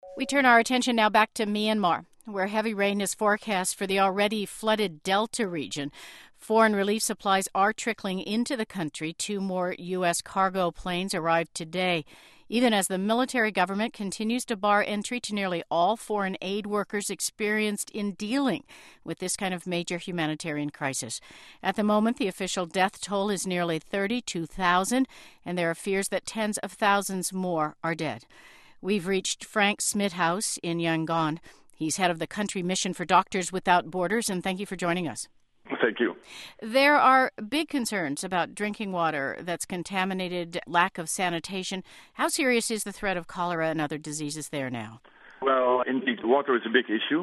We turn our attention now back to Myanmar, where heavy rain is forecast for the already flooded Delta region. Foreign relief supplies are trickling into the country. 2 more U.S. cargo planes arrived today, even as the military government continues to bar entry to nearly all foreign aid workers experienced in dealing with this kind of major humanitarian crisis. At the moment, the official death toll is nearly 32,000, and there are fears that tens of thousands more are dead. We've reached Frank Smithouse in Yangon. He's head of the country mission for Doctors Without Borders, and thank you for joining us. Thank you. There are big concerns about drinking water that's contaminated, lack of sanitation. How serious is the threat of cholera and other diseases there now? Well, indeed, water is a big issue.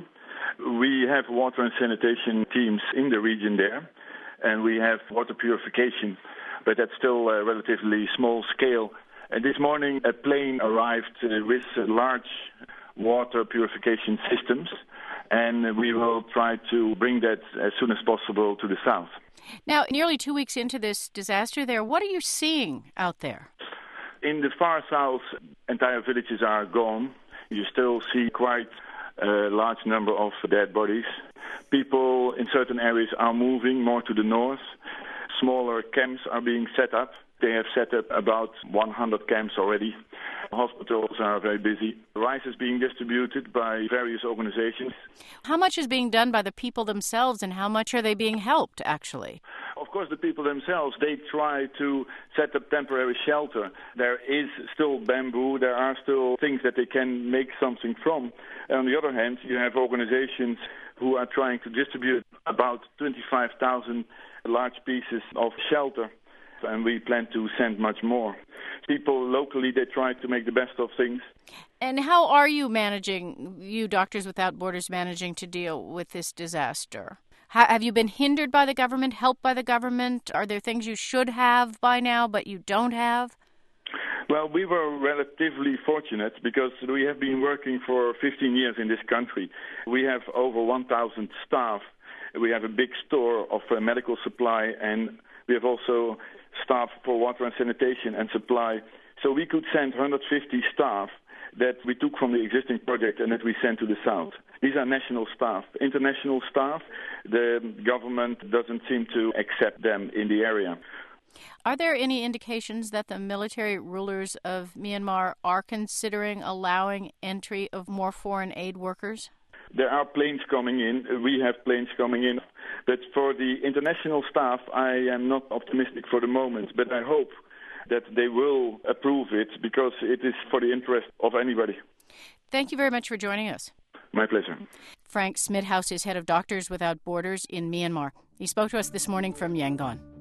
We have water and sanitation teams in the region there, and we have water purification, but that's still a relatively small scale. And this morning, a plane arrived with large water purification systems, and we will try to bring that as soon as possible to the south. Now, nearly 2 weeks into this disaster there, what are you seeing out there? In the far south, entire villages are gone. You still see quite a large number of dead bodies. People in certain areas are moving more to the north. Smaller camps are being set up. They have set up about 100 camps already. Hospitals are very busy. Rice is being distributed by various organizations. How much is being done by the people themselves, and how much are they being helped, actually? Of course, the people themselves, they try to set up temporary shelter. There is still bamboo. There are still things that they can make something from. And on the other hand, you have organizations who are trying to distribute about 25,000 large pieces of shelter. And we plan to send much more. People locally, they try to make the best of things. And how are you managing, you Doctors Without Borders, managing to deal with this disaster? Have you been hindered by the government, helped by the government? Are there things you should have by now but you don't have? Well, we were relatively fortunate because we have been working for 15 years in this country. We have over 1,000 staff. We have a big store of medical supply, and we have also staff for water and sanitation and supply. So we could send 150 staff that we took from the existing project and that we sent to the south. These are national staff. International staff, the government doesn't seem to accept them in the area. Are there any indications that the military rulers of Myanmar are considering allowing entry of more foreign aid workers? There are planes coming in. We have planes coming in. But for the international staff, I am not optimistic for the moment. But I hope that they will approve it because it is for the interest of anybody. Thank you very much for joining us. My pleasure. Frank Smithouse is head of Doctors Without Borders in Myanmar. He spoke to us this morning from Yangon.